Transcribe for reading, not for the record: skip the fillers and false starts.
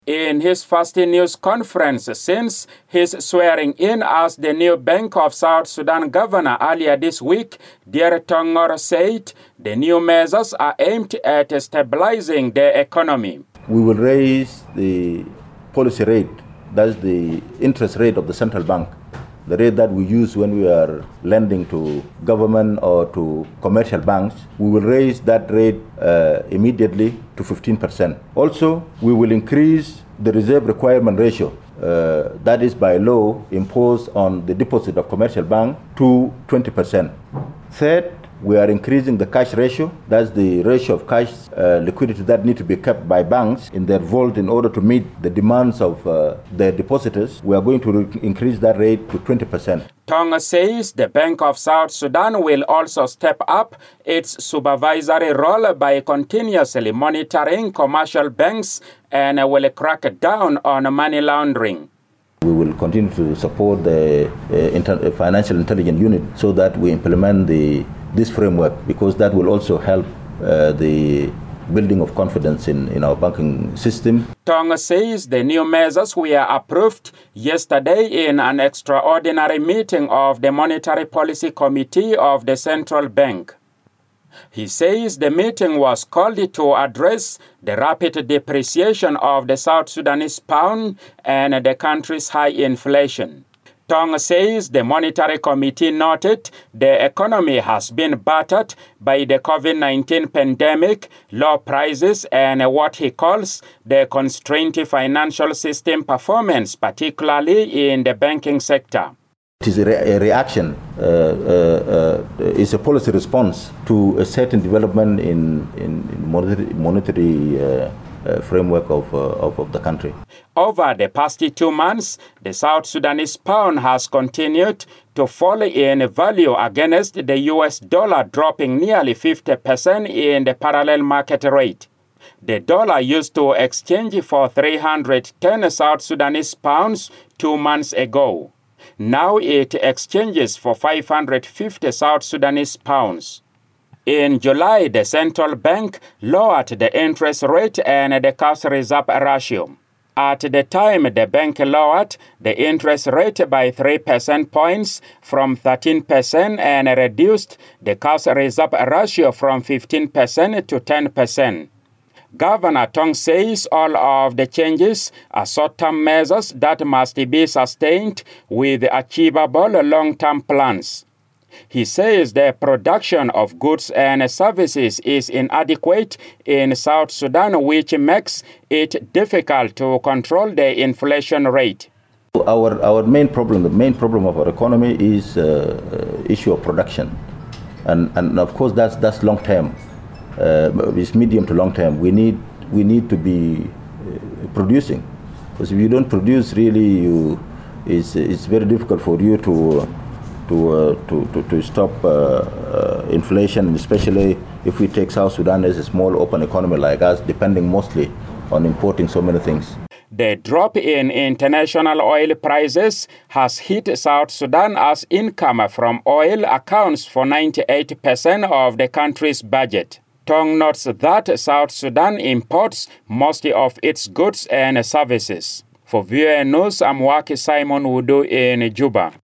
In his first news conference since his swearing in as the new Bank of South Sudan governor earlier this week, Dr. Tongor said the new measures are aimed at stabilizing the economy. We will raise the policy rate, that's the interest rate of the central bank, the rate that we use when we are lending to government or to commercial banks. We will raise that rate immediately to 15%. Also, we will increase the reserve requirement ratio, that is by law imposed on the deposit of commercial bank, to 20%. Third, we are increasing the cash ratio, that's the ratio of cash liquidity that need to be kept by banks in their vault in order to meet the demands of their depositors. We are going to increase that rate to 20%. Tong says the Bank of South Sudan will also step up its supervisory role by continuously monitoring commercial banks and will crack down on money laundering. We will continue to support the financial intelligence unit so that we implement this framework, because that will also help the building of confidence in our banking system. Tong says the new measures were approved yesterday in an extraordinary meeting of the Monetary Policy Committee of the Central Bank. He says the meeting was called to address the rapid depreciation of the South Sudanese pound and the country's high inflation. Tong says the Monetary Committee noted the economy has been battered by the COVID-19 pandemic, low prices, and what he calls the constrained financial system performance, particularly in the banking sector. It is a reaction, it's a policy response to a certain development in monetary framework of the country. Over the past 2 months, the South Sudanese pound has continued to fall in value against the US dollar, dropping nearly 50% in the parallel market rate. The dollar used to exchange for 310 South Sudanese pounds 2 months ago. Now it exchanges for 550 South Sudanese pounds. In July, the central bank lowered the interest rate and the cash reserve ratio. At the time, the bank lowered the interest rate by 3 percentage points from 13% and reduced the cash reserve ratio from 15% to 10%. Governor Tong says all of the changes are short-term measures that must be sustained with achievable long-term plans. He says the production of goods and services is inadequate in South Sudan, which makes it difficult to control the inflation rate. Our main problem, the main problem of our economy is issue of production, and of course that's long term. It's medium to long term. We need to be producing, because if you don't produce, really, it's very difficult for you to stop inflation, especially if we take South Sudan as a small open economy like us, depending mostly on importing so many things. The drop in international oil prices has hit South Sudan as income from oil accounts for 98% of the country's budget. Tong notes that South Sudan imports most of its goods and services. For VOA News, I'm Waki Simon Wudu in Juba.